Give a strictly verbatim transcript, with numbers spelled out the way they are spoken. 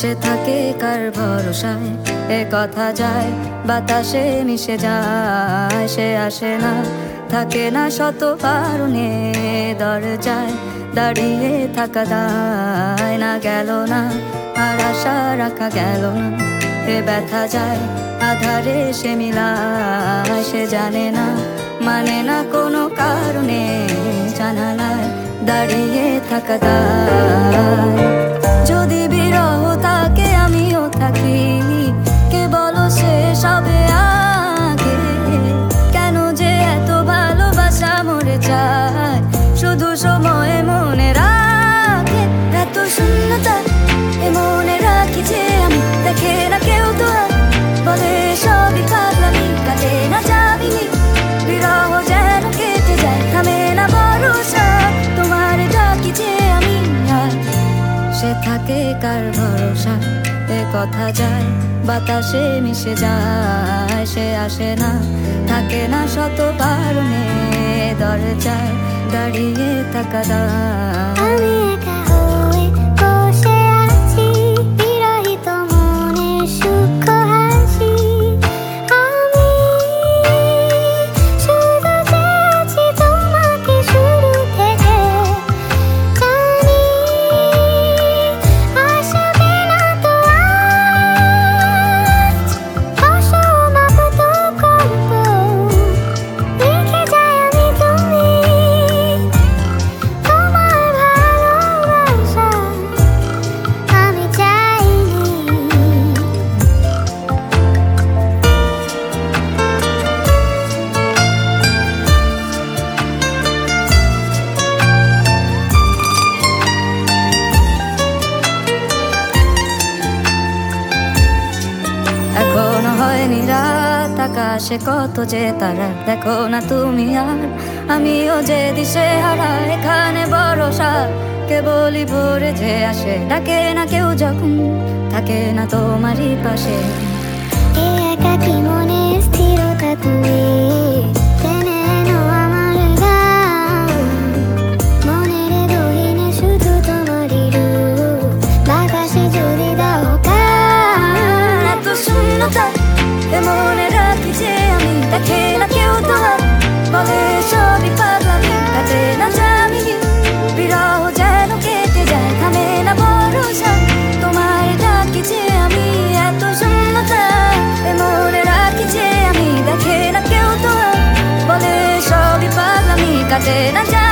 সে থাকে কার ভরসায়, এ কথা যায় বাতাসে মিশে যায়। সে আসে না, থাকে না শত কারণে, দরজায় দাঁড়িয়ে থাকা দায়। না গেল না, আর আশা রাখা গেল না, এ ব্যথা যায় আধারে সে মিলায়। সে জানে না, মানে না কোনো কারণে, জানালায় দাঁড়িয়ে থাকা দায়। যদি বিরহ থাকে আমিও থাকি, কে বলো সে সবে আগে। কেন যে এত ভালোবাসা মরে যায়, শুধু সময় মনে রাখে। এত শূন্যতা এ মনে রাখি যে আমি, দেখে না কেউ তো আর, বলে সবই পাগলামি, কাটে না যাবিনি। বিরহ যেন কেটে যায়, থামে না ভরসা, তোমার ডাকি যে আমি আর। সে থাকে কার ভরসা, এ কথা যায় বাতাসে মিশে যায়। সে আসে না, থাকে না শত কারণে, দরজায় দাঁড়িয়ে থাকা দায়। এখনো হয়নি রাত, আকাশে কত যে তারা, দেখো না তুমি আর আমিও যে দিশে হারা। এখানে ভরসা কেবলই ভোরে যে আসে, ডাকে না কেউ যখন থাকে না তোমারই পাশে। এই একাকী মনে স্থিরতা তুমি, টেনে এনো আমার গান। মনের গহীনে শুধু তোমারই রূপ, বাতাসে যদি দাও কান। এত শূন্যতা এ মনে রাখি যে আমি, দেখে না কেউ তো আর, বলে সবই পাগলামি, কাটে না যাবিনি। বিরহ যেন কেটে যায়, থামে না ভরসা, তোমার ডাকি যে আমি। এত শূন্যতা এ মনে রাখি যে আমি, দেখে না কেউ তো আর, বলে সবই পাগলামি, কাটে না।